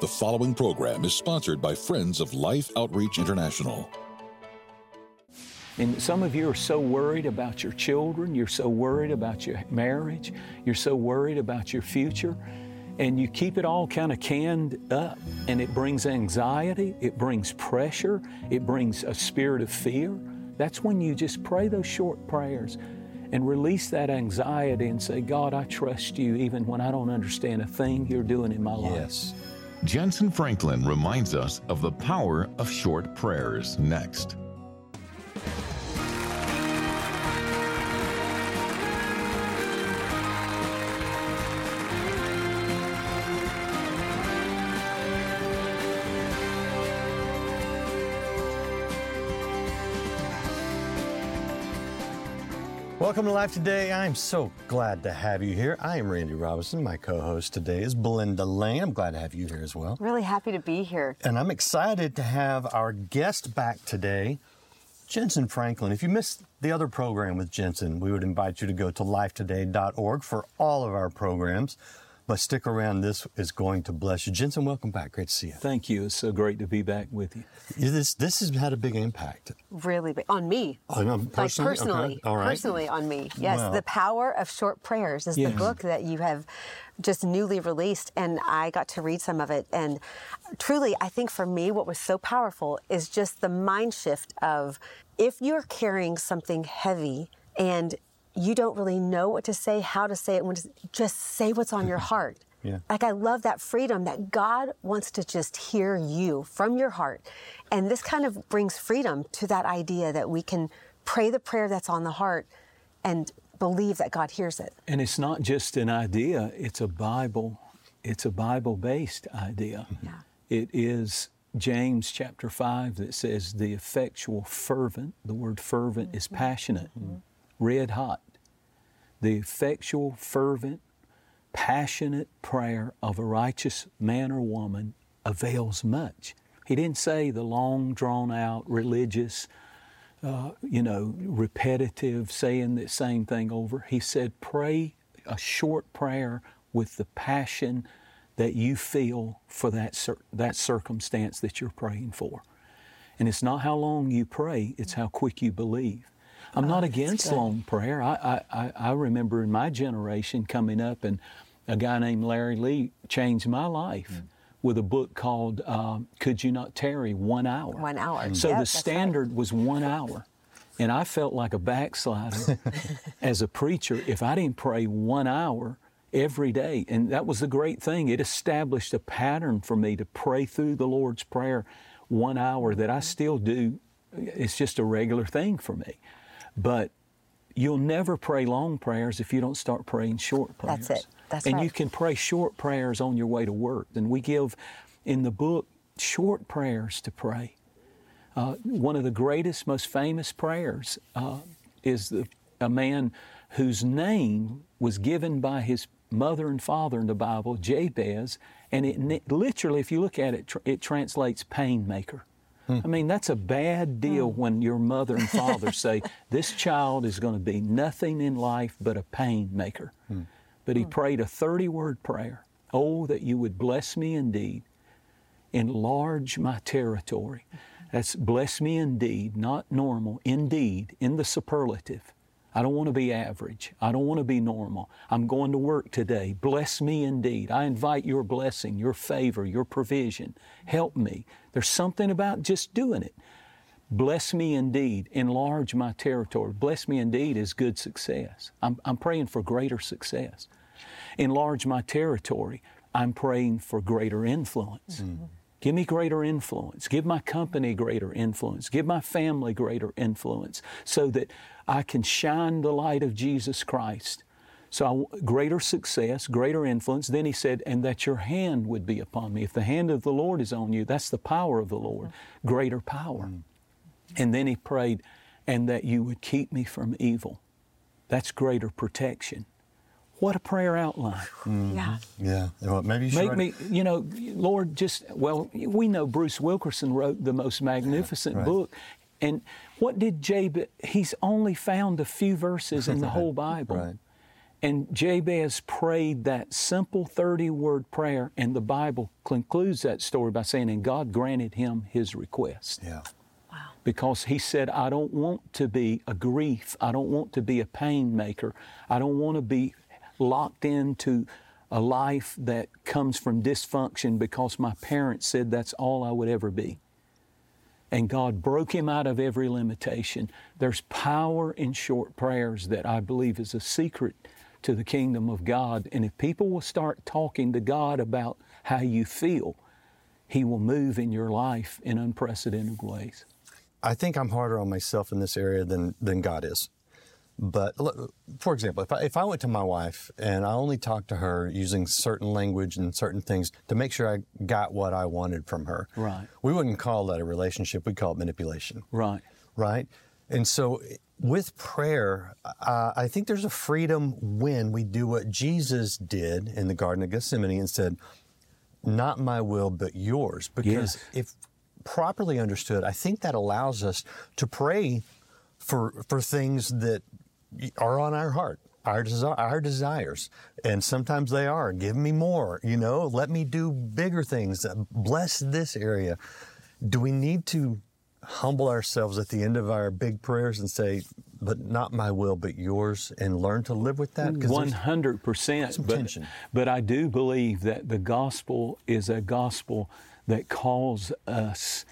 The following program is sponsored by Friends of Life Outreach International. And some of you are so worried about your children, you're so worried about your marriage, you're so worried about your future, and you keep it all kind of canned up, and it brings anxiety, it brings pressure, it brings a spirit of fear. That's when you just pray those short prayers and release that anxiety and say, God, I trust you even when I don't understand a thing you're doing in my life. Yes. Jentezen Franklin reminds us of the power of short prayers next. Welcome to Life Today. I'm so glad to have you here. I am Randy Robinson. My co-host today is Belinda Lane. I'm glad to have you here as well. Really happy to be here. And I'm excited to have our guest back today, Jentezen Franklin. If you missed the other program with Jentezen, we would invite you to go to lifetoday.org for all of our programs. But stick around. This is going to bless you. Jentezen, welcome back. Great to see you. Thank you. It's so great to be back with you. This has had a big impact. Really big. On me. Oh, no, personally? Like personally. Okay. All right. Personally on me. Yes. Wow. The Power of Short Prayers is the book that you have just newly released, and I got to read some of it. And truly, I think for me, what was so powerful is just the mind shift of if you're carrying something heavy and you don't really know what to say, how to say it, just say what's on your heart. Yeah. Like, I love that freedom that God wants to just hear you from your heart. And this kind of brings freedom to that idea that we can pray the prayer that's on the heart and believe that God hears it. And it's not just an idea, it's a Bible-based idea. Yeah. It is James chapter 5 that says the effectual fervent, the word fervent is passionate, red hot. The effectual, fervent, passionate prayer of a righteous man or woman avails much. He didn't say the long, drawn-out, religious, repetitive, saying the same thing over. He said, pray a short prayer with the passion that you feel for that circumstance that you're praying for. And it's not how long you pray, it's how quick you believe. I'm not against long prayer. I remember in my generation coming up, and a guy named Larry Lee changed my life with a book called Could You Not Tarry 1 hour. 1 hour. So Yep, the standard was 1 hour. And I felt like a backslider as a preacher if I didn't pray 1 hour every day. And that was the great thing. It established a pattern for me to pray through the Lord's Prayer 1 hour that I still do. It's just a regular thing for me. But you'll never pray long prayers if you don't start praying short prayers. That's it. That's and right. you can pray short prayers on your way to work. And we give in the book short prayers to pray. One of the greatest, most famous prayers is a man whose name was given by his mother and father in the Bible, Jabez, and it literally, if you look at it, it translates pain maker. I mean, that's a bad deal when your mother and father say, this child is going to be nothing in life but a pain maker. But he prayed a 30-word prayer. Oh, that you would bless me indeed, enlarge my territory. That's bless me indeed, not normal, indeed, in the superlative. I don't want to be average. I don't want to be normal. I'm going to work today. Bless me indeed. I invite your blessing, your favor, your provision. Help me. There's something about just doing it. Bless me indeed. Enlarge my territory. Bless me indeed is good success. I'm praying for greater success. Enlarge my territory. I'm praying for greater influence. Give me greater influence. Give my company greater influence. Give my family greater influence so that I can shine the light of Jesus Christ. So greater success, greater influence. Then he said, and that your hand would be upon me. If the hand of the Lord is on you, that's the power of the Lord. Greater power. And then he prayed, and that you would keep me from evil. That's greater protection. What a prayer outline. Yeah. Yeah. Well, maybe you should Make me, Lord, we know Bruce Wilkerson wrote the most magnificent book. And what did Jabez, he's only found a few verses in the whole Bible. And Jabez prayed that simple 30-word prayer, and the Bible concludes that story by saying, and God granted him his request. Yeah. Because he said, I don't want to be a grief. I don't want to be a pain maker. I don't want to be locked into a life that comes from dysfunction because my parents said that's all I would ever be. And God broke him out of every limitation. There's power in short prayers that I believe is a secret to the kingdom of God. And if people will start talking to God about how you feel, He will move in your life in unprecedented ways. I think I'm harder on myself in this area than God is. But for example, if I went to my wife and I only talked to her using certain language and certain things to make sure I got what I wanted from her, right, we wouldn't call that a relationship. We'd call it manipulation. Right. Right? And so with prayer, I think there's a freedom when we do what Jesus did in the Garden of Gethsemane and said, not my will, but yours. Because if properly understood, I think that allows us to pray for things that are on our heart, our desires. And sometimes they are, give me more, let me do bigger things, bless this area. Do we need to humble ourselves at the end of our big prayers and say, but not my will, but yours, and learn to live with that? 100%. But I do believe that the gospel is a gospel that calls us,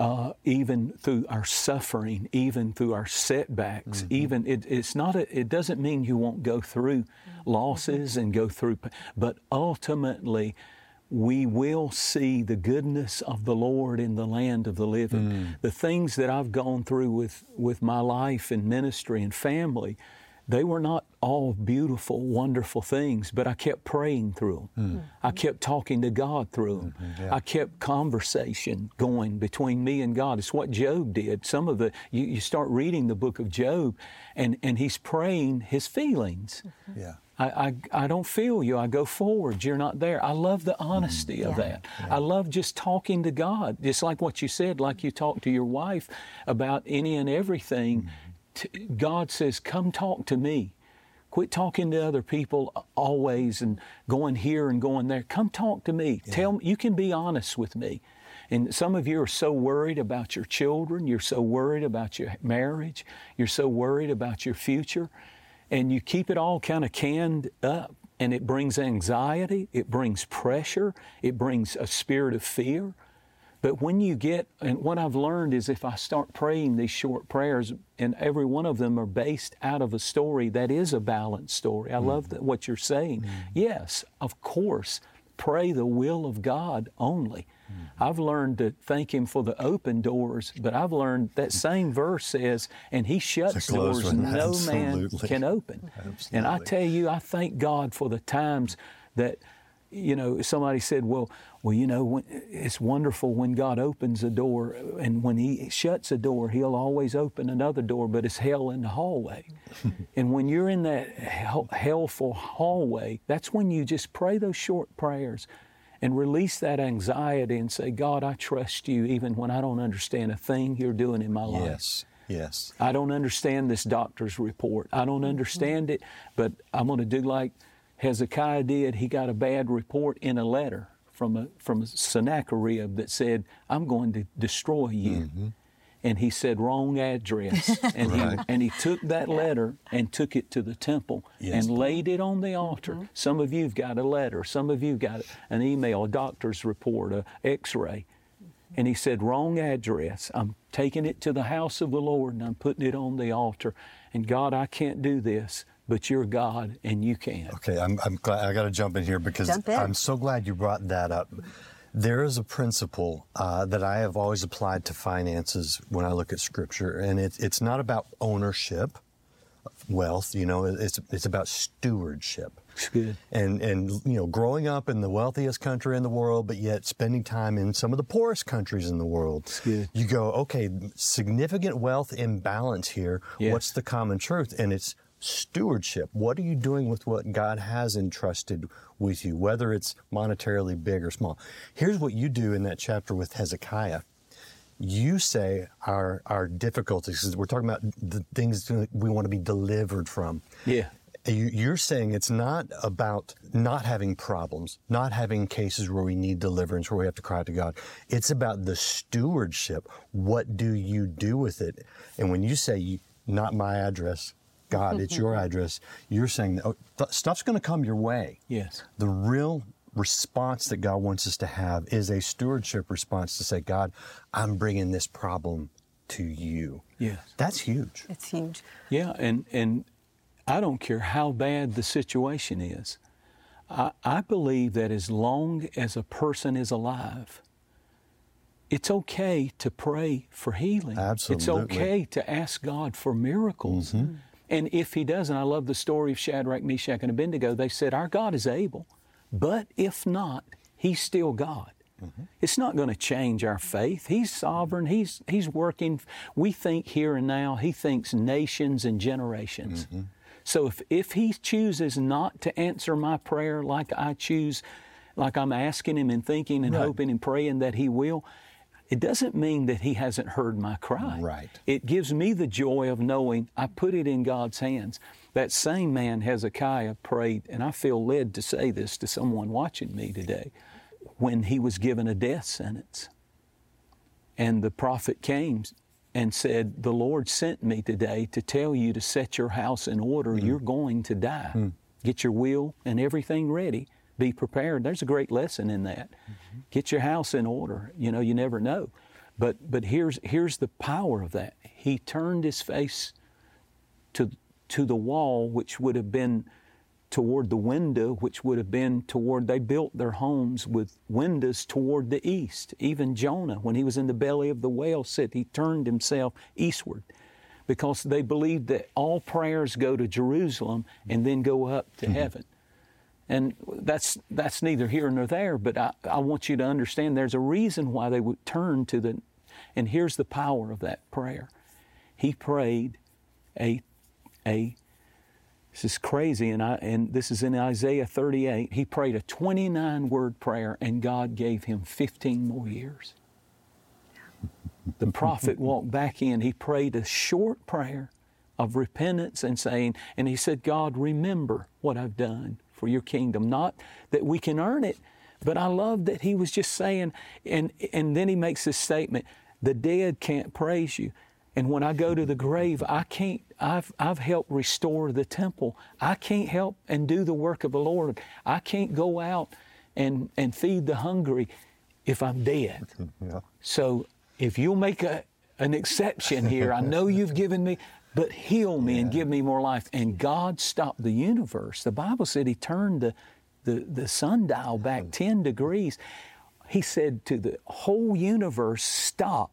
even through our suffering, even through our setbacks, even it doesn't mean you won't go through losses and go through, but ultimately we will see the goodness of the Lord in the land of the living. The things that I've gone through with my life and ministry and family, they were not all beautiful, wonderful things, but I kept praying through them. I kept talking to God through them. I kept conversation going between me and God. It's what Job did. You start reading the book of Job, and he's praying his feelings. Yeah. I don't feel you. I go forward. You're not there. I love the honesty of that. I love just talking to God, just like what you said, like you talk to your wife about any and everything. God says, come talk to me. Quit talking to other people always and going here and going there. Come talk to me. Tell me, you can be honest with me. And some of you are so worried about your children. You're so worried about your marriage. You're so worried about your future. And you keep it all kind of canned up. And it brings anxiety. It brings pressure. It brings a spirit of fear. But when you and what I've learned is if I start praying these short prayers, and every one of them are based out of a story that is a balanced story. I love what you're saying. Yes, of course, pray the will of God only. I've learned to thank Him for the open doors, but I've learned that same verse says, and He shuts doors no man can open. Absolutely. And I tell you, I thank God for the times that, somebody said, well, it's wonderful when God opens a door, and when He shuts a door, He'll always open another door, but it's hell in the hallway. And when you're in that hellful hallway, that's when you just pray those short prayers and release that anxiety and say, God, I trust you even when I don't understand a thing you're doing in my life. Yes. I don't understand this doctor's report. I don't understand it, but I'm going to do like Hezekiah did. He got a bad report in a letter from Sennacherib that said, I'm going to destroy you. And he said, wrong address. And he took that letter and took it to the temple and laid it on the altar. Some of you've got a letter. Some of you've got an email, a doctor's report, an x-ray. And he said, wrong address. I'm taking it to the house of the Lord and I'm putting it on the altar. And God, I can't do this, but you're God and you can. Okay, I'm glad. I got to jump in here because I'm so glad you brought that up. There is a principle that I have always applied to finances when I look at Scripture, and it's not about ownership, wealth. It's about stewardship. It's good. And growing up in the wealthiest country in the world, but yet spending time in some of the poorest countries in the world. It's good. You go, okay, significant wealth imbalance here. Yes. What's the common truth? And it's stewardship. What are you doing with what God has entrusted with you, whether it's monetarily big or small? Here's what you do in that chapter with Hezekiah. You say our difficulties, because we're talking about the things we want to be delivered from. Yeah. You're saying it's not about not having problems, not having cases where we need deliverance, where we have to cry to God. It's about the stewardship. What do you do with it? And when you say, not my address, God, it's your address, you're saying that stuff's going to come your way. Yes. The real response that God wants us to have is a stewardship response to say, God, I'm bringing this problem to you. Yes. That's huge. It's huge. Yeah, and I don't care how bad the situation is. I believe that as long as a person is alive, it's okay to pray for healing. Absolutely. It's okay to ask God for miracles. Mm-hmm. And if He doesn't, I love the story of Shadrach, Meshach, and Abednego. They said, our God is able, but if not, He's still God. Mm-hmm. It's not going to change our faith. He's sovereign. He's working. We think here and now. He thinks nations and generations. Mm-hmm. So if He chooses not to answer my prayer like I choose, like I'm asking Him and thinking and hoping and praying that He will, it doesn't mean that He hasn't heard my cry. Right. It gives me the joy of knowing I put it in God's hands. That same man, Hezekiah, prayed, and I feel led to say this to someone watching me today, when he was given a death sentence. And the prophet came and said, the Lord sent me today to tell you to set your house in order. You're going to die. Get your will and everything ready. Be prepared. There's a great lesson in that. Get your house in order. You know, you never know. But here's the power of that. He turned his face to the wall, which would have been toward the window, which would have been toward, they built their homes with windows toward the east. Even Jonah, when he was in the belly of the whale, said he turned himself eastward because they believed that all prayers go to Jerusalem and then go up to heaven. And that's neither here nor there, but I want you to understand there's a reason why they would turn to the, and here's the power of that prayer. He prayed this is crazy, and this is in Isaiah 38. He prayed a 29-word prayer, and God gave him 15 more years. The prophet walked back in. He prayed a short prayer of repentance and saying, and he said, God, remember what I've done for your kingdom. Not that we can earn it, but I love that he was just saying, and then he makes this statement, the dead can't praise you. And when I go to the grave, I can't, I've helped restore the temple. I can't help and do the work of the Lord. I can't go out and feed the hungry if I'm dead. Yeah. So if you'll make an exception here, I know you've given me, but heal me and give me more life. And God stopped the universe. The Bible said He turned the sundial back 10 degrees. He said to the whole universe, stop.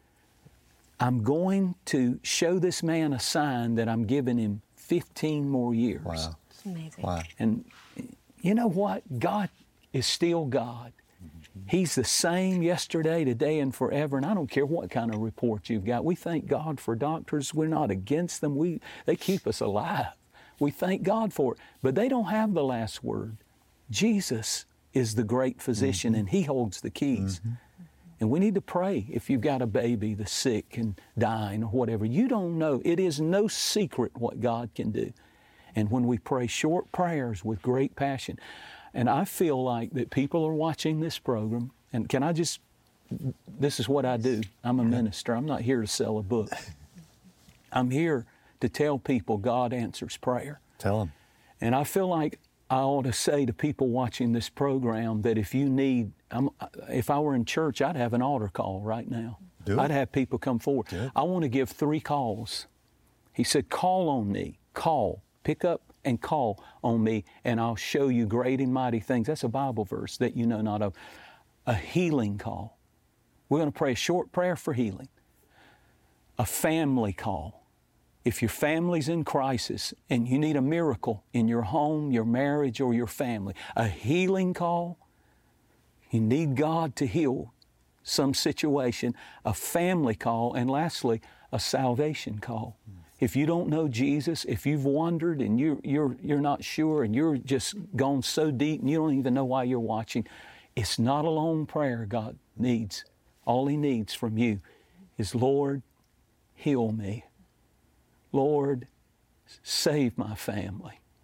I'm going to show this man a sign that I'm giving him 15 more years. Wow. It's amazing. Wow. And you know what? God is still God. He's the same yesterday, today, and forever. And I don't care what kind of report you've got. We thank God for doctors. We're not against them. They keep us alive. We thank God for it. But they don't have the last word. Jesus is the great physician, and He holds the keys. And we need to pray if you've got a baby that's sick and dying or whatever. You don't know. It is no secret what God can do. And when we pray short prayers with great passion, and I feel like that people are watching this program, and can I just, this is what I do. I'm a minister. I'm not here to sell a book. I'm here to tell people God answers prayer. Tell them. And I feel like I ought to say to people watching this program that if you need, if I were in church, I'd have an altar call right now. I'd have people come forward. I want to give 3 calls. He said, call on me. Call. Pick up and call on me, and I'll show you great and mighty things. That's a Bible verse that you know not of. A healing call. We're going to pray a short prayer for healing. A family call. If your family's in crisis and you need a miracle in your home, your marriage, or your family, a healing call, you need God to heal some situation, a family call, and lastly, a salvation call. If you don't know Jesus, if you've wandered and you're not sure and you're just gone so deep and you don't even know why you're watching, it's not a long prayer God needs. All He needs from you is, Lord, heal me. Lord, save my family.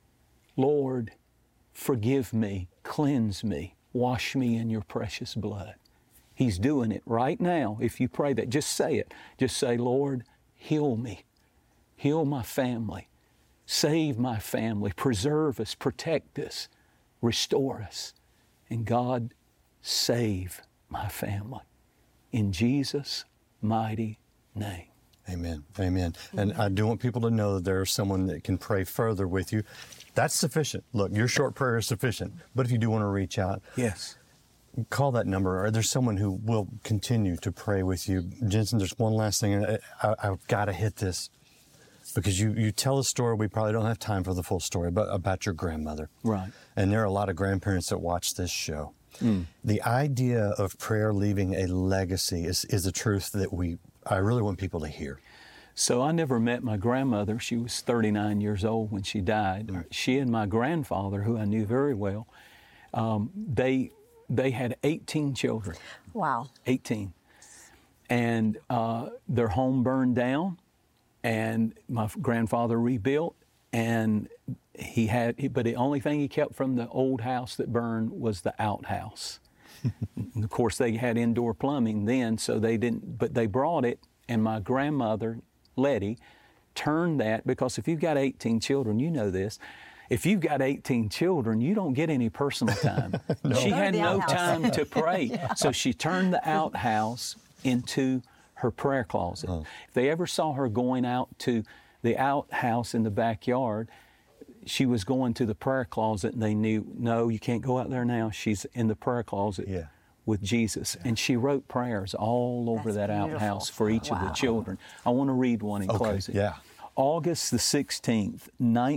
Lord, forgive me, cleanse me, wash me in your precious blood. He's doing it right now. If you pray that, just say it. Just say, Lord, heal me, heal my family, save my family, preserve us, protect us, restore us. And God, save my family. In Jesus' mighty name. Amen. Amen. And I do want people to know that there's someone that can pray further with you. That's sufficient. Look, your short prayer is sufficient. But if you do want to reach out, yes, call that number, or there's someone who will continue to pray with you. Jensen, there's one last thing. I've got to hit this because you tell a story. We probably don't have time for the full story, but about your grandmother. Right. And there are a lot of grandparents that watch this show. The idea of prayer leaving a legacy is a truth that I really want people to hear. So I never met my grandmother. She was 39 years old when she died. She and my grandfather, who I knew very well, they had 18 children. Wow. 18. And their home burned down, and my grandfather rebuilt, and but the only thing he kept from the old house that burned was the outhouse. And of course, they had indoor plumbing then, so they didn't, but they brought it, and my grandmother, Letty, turned that, because if you've got 18 children, you know this, if you've got 18 children, you don't get any personal time. No. She had no time to pray. So she turned the outhouse into her prayer closet. If they ever saw her going out to the outhouse in the backyard, she was going to the prayer closet, and they knew, no, you can't go out there now. She's in the prayer closet with Jesus. And she wrote prayers all over that outhouse for each of the children. I want to read one in closing. Yeah. August the 16th,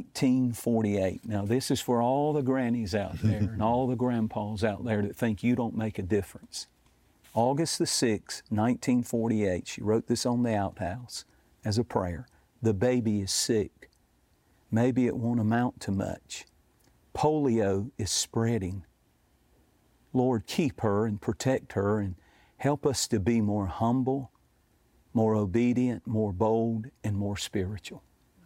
1948. Now, this is for all the grannies out there and all the grandpas out there that think you don't make a difference. August the 6th, 1948, she wrote this on the outhouse as a prayer. The baby is sick. Maybe it won't amount to much. Polio is spreading. Lord, keep her and protect her and help us to be more humble, more obedient, more bold, and more spiritual.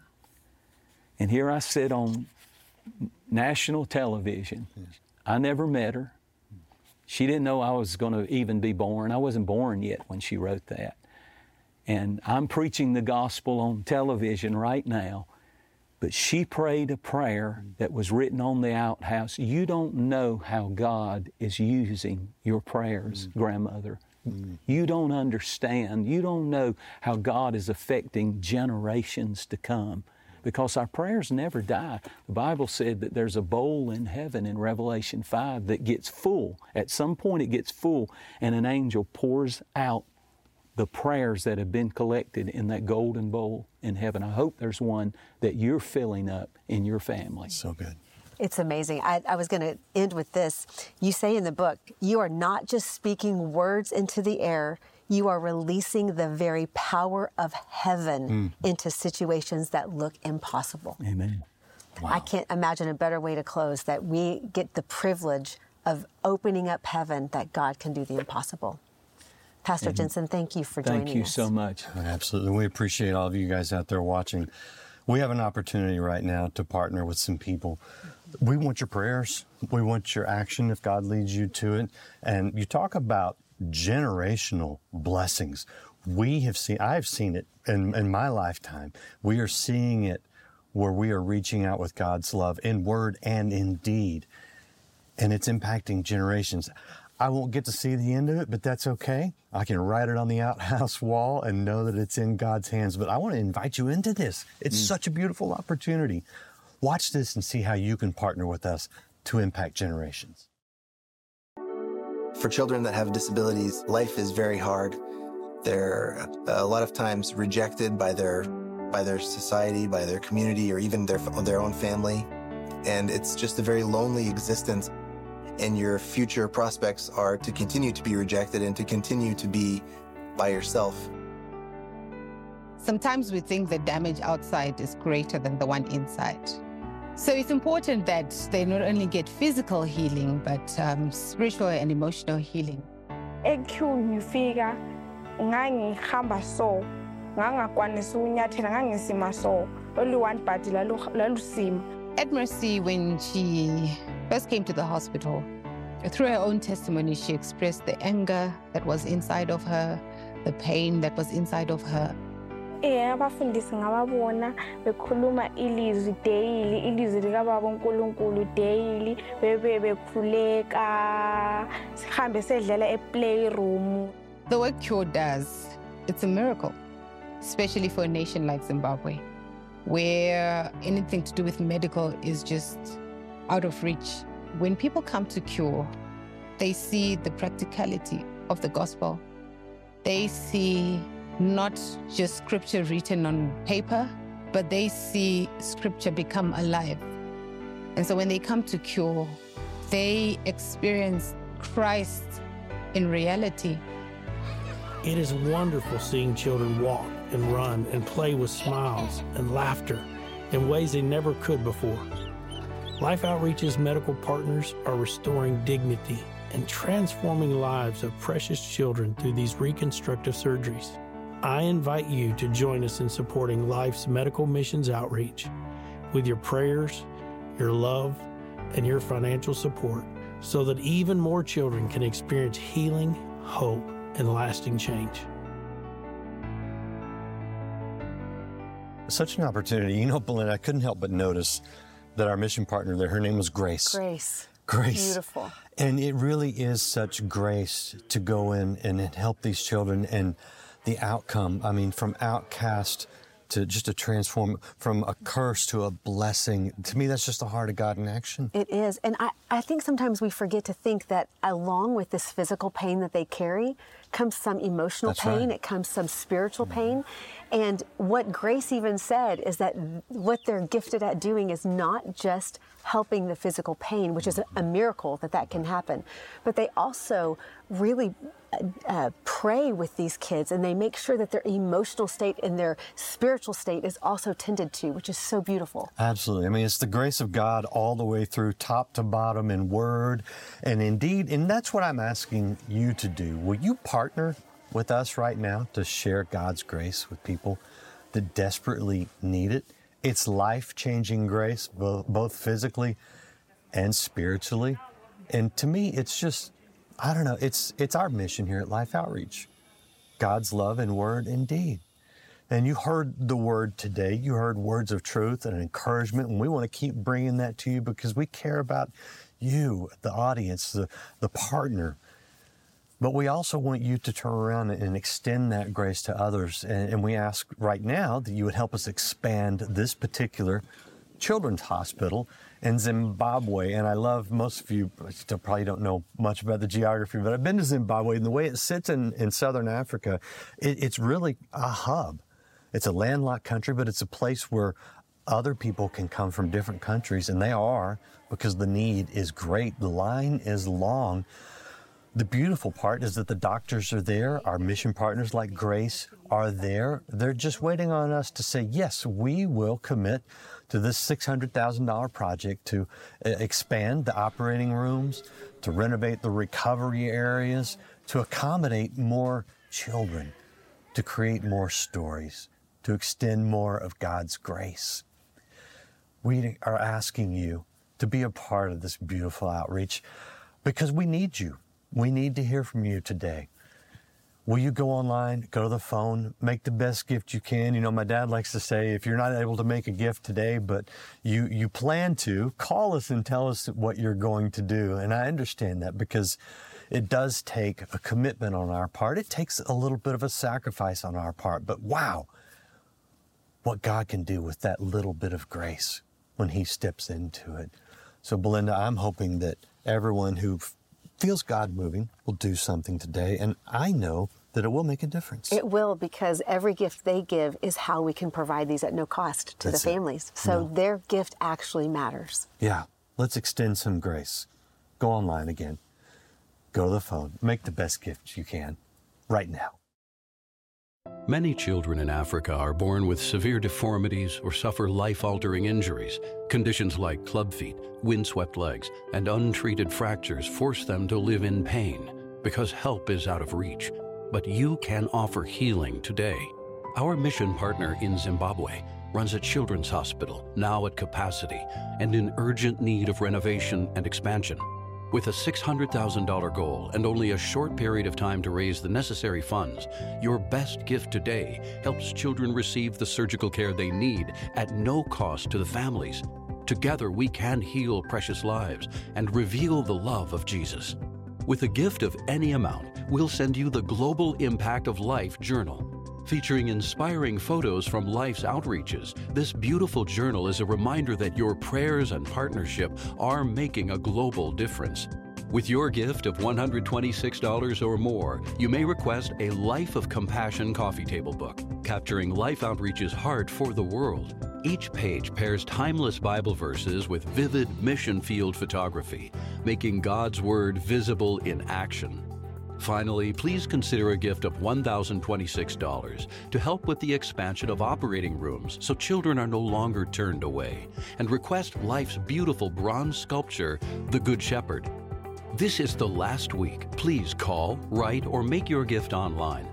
And here I sit on national television. I never met her. She didn't know I was going to even be born. I wasn't born yet when she wrote that. And I'm preaching the gospel on television right now. But she prayed a prayer that was written on the outhouse. You don't know how God is using your prayers, grandmother. You don't understand. You don't know how God is affecting generations to come, because our prayers never die. The Bible said that there's a bowl in heaven in Revelation 5 that gets full. At some point it gets full, and an angel pours out the prayers that have been collected in that golden bowl in heaven. I hope there's one that you're filling up in your family. So good. It's amazing. I was going to end with this. You say in the book, you are not just speaking words into the air, you are releasing the very power of heaven into situations that look impossible. Amen. Wow. I can't imagine a better way to close, that we get the privilege of opening up heaven, that God can do the impossible. Pastor Jensen, thank you for joining us. Thank you so much. Absolutely. We appreciate all of you guys out there watching. We have an opportunity right now to partner with some people. We want your prayers. We want your action if God leads you to it. And you talk about generational blessings. I've seen it in my lifetime. We are seeing it where we are reaching out with God's love in word and in deed. And it's impacting generations. I won't get to see the end of it, but that's okay. I can write it on the outhouse wall and know that it's in God's hands. But I want to invite you into this. It's such a beautiful opportunity. Watch this and see how you can partner with us to impact generations. For children that have disabilities, life is very hard. They're a lot of times rejected by their society, by their community, or even their own family. And it's just a very lonely existence. And your future prospects are to continue to be rejected and to continue to be by yourself. Sometimes we think the damage outside is greater than the one inside. So it's important that they not only get physical healing, but spiritual and emotional healing. Ngifika ngangihamba so ngangakwanisa ukunyathela ngangisima so only one body lalusima At Mercy, when she first came to the hospital, through her own testimony, she expressed the anger that was inside of her, the pain that was inside of her. Abafundisi ngababona bekhuluma ilizwi daily, ilizwi likababa uNkulunkulu daily, bekhuleka, sihambe sedlala e-playroom. The work Cure does, it's a miracle, especially for a nation like Zimbabwe, where anything to do with medical is just out of reach. When people come to Cure, they see the practicality of the gospel. They see not just scripture written on paper, but they see scripture become alive. And so when they come to Cure, they experience Christ in reality. It is wonderful seeing children walk and run and play with smiles and laughter in ways they never could before. Life Outreach's medical partners are restoring dignity and transforming lives of precious children through these reconstructive surgeries. I invite you to join us in supporting Life's medical missions outreach with your prayers, your love, and your financial support so that even more children can experience healing, hope, and lasting change. Such an opportunity. You know, Belinda, I couldn't help but notice that our mission partner there, her name was Grace. Grace. Beautiful. And it really is such grace to go in and help these children, and the outcome, I mean, from outcast to just to transform, from a curse to a blessing. To me, that's just the heart of God in action. It is. And I think sometimes we forget to think that along with this physical pain that they carry comes some emotional pain. Right. It comes some spiritual pain. And what Grace even said is that what they're gifted at doing is not just helping the physical pain, which is a miracle that can happen, but they also really pray with these kids, and they make sure that their emotional state and their spiritual state is also tended to, which is so beautiful. Absolutely. I mean, it's the grace of God all the way through, top to bottom, in word and in deed. And that's what I'm asking you to do. Will you partner with us right now to share God's grace with people that desperately need it? It's life-changing grace, both physically and spiritually. And to me, it's just, I don't know, it's our mission here at Life Outreach. God's love in word and deed. And you heard the word today. You heard words of truth and encouragement, and we want to keep bringing that to you because we care about you, the audience, the partner. But we also want you to turn around and extend that grace to others. And we ask right now that you would help us expand this particular children's hospital in Zimbabwe. And I love, most of you still probably don't know much about the geography, but I've been to Zimbabwe, and the way it sits in southern Africa, it's really a hub. It's a landlocked country, but it's a place where other people can come from different countries, and they are, because the need is great. The line is long. The beautiful part is that the doctors are there. Our mission partners like Grace are there. They're just waiting on us to say, yes, we will commit to this $600,000 project to expand the operating rooms, to renovate the recovery areas, to accommodate more children, to create more stories, to extend more of God's grace. We are asking you to be a part of this beautiful outreach because we need you. We need to hear from you today. Will you go online, go to the phone, make the best gift you can? You know, my dad likes to say, if you're not able to make a gift today, but you plan to, call us and tell us what you're going to do. And I understand that because it does take a commitment on our part. It takes a little bit of a sacrifice on our part. But wow, what God can do with that little bit of grace when He steps into it. So, Belinda, I'm hoping that everyone who feels God moving will do something today, and I know that it will make a difference. It will, because every gift they give is how we can provide these at no cost to the families. So their gift actually matters. Yeah, let's extend some grace. Go online again. Go to the phone. Make the best gift you can right now. Many children in Africa are born with severe deformities or suffer life-altering injuries. Conditions like club feet, windswept legs, and untreated fractures force them to live in pain because help is out of reach. But you can offer healing today. Our mission partner in Zimbabwe, runs a children's hospital, now at capacity, and in urgent need of renovation and expansion. With a $600,000 goal and only a short period of time to raise the necessary funds, your best gift today helps children receive the surgical care they need at no cost to the families. Together, we can heal precious lives and reveal the love of Jesus. With a gift of any amount, we'll send you the Global Impact of Life Journal. Featuring inspiring photos from Life's outreaches, this beautiful journal is a reminder that your prayers and partnership are making a global difference. With your gift of $126 or more, you may request a Life of Compassion coffee table book, capturing Life Outreach's heart for the world. Each page pairs timeless Bible verses with vivid mission field photography, making God's Word visible in action. Finally, please consider a gift of $1,026 to help with the expansion of operating rooms so children are no longer turned away, and request Life's beautiful bronze sculpture, The Good Shepherd. This is the last week. Please call, write, or make your gift online.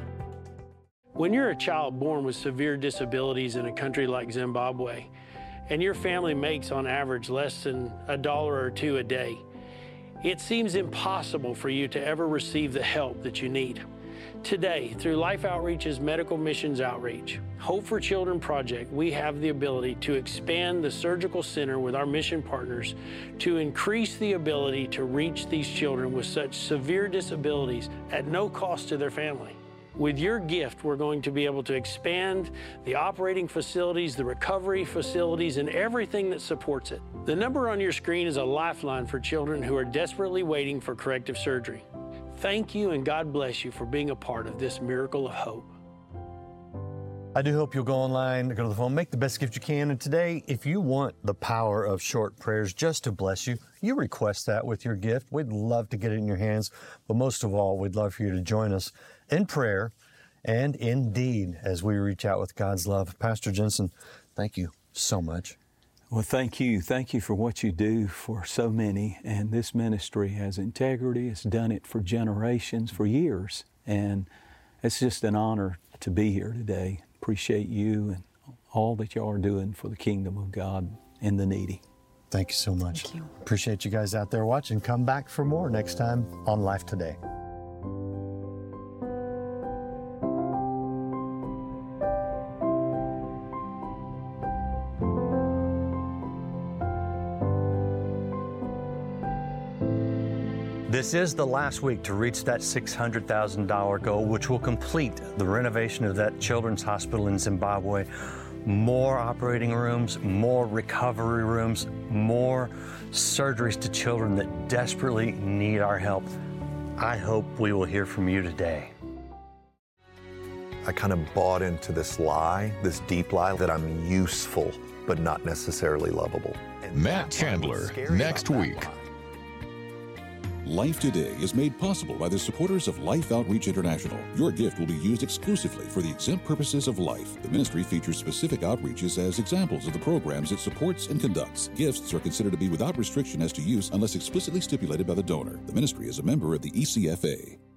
When you're a child born with severe disabilities in a country like Zimbabwe, and your family makes on average less than $1 or $2 a day, it seems impossible for you to ever receive the help that you need. Today, through Life Outreach's Medical Missions Outreach, Hope for Children Project, we have the ability to expand the surgical center with our mission partners to increase the ability to reach these children with such severe disabilities at no cost to their family. With your gift, we're going to be able to expand the operating facilities, the recovery facilities, and everything that supports it. The number on your screen is a lifeline for children who are desperately waiting for corrective surgery. Thank you, and God bless you for being a part of this miracle of hope. I do hope you'll go online, go to the phone, make the best gift you can. And today, if you want the power of short prayers just to bless you, you request that with your gift. We'd love to get it in your hands. But most of all, we'd love for you to join us in prayer and in deed as we reach out with God's love. Pastor Jensen, thank you so much. Well, thank you. Thank you for what you do for so many. And this ministry has integrity. It's done it for generations, for years. And it's just an honor to be here today. Appreciate you and all that you are doing for the kingdom of God and the needy. Thank you so much. Thank you. Appreciate you guys out there watching. Come back for more next time on Life Today. This is the last week to reach that $600,000 goal, which will complete the renovation of that children's hospital in Zimbabwe. More operating rooms, more recovery rooms, more surgeries to children that desperately need our help. I hope we will hear from you today. I kind of bought into this lie, this deep lie that I'm useful, but not necessarily lovable. Matt Chandler, next week. Life Today is made possible by the supporters of Life Outreach International. Your gift will be used exclusively for the exempt purposes of life. The ministry features specific outreaches as examples of the programs it supports and conducts. Gifts are considered to be without restriction as to use unless explicitly stipulated by the donor. The ministry is a member of the ECFA.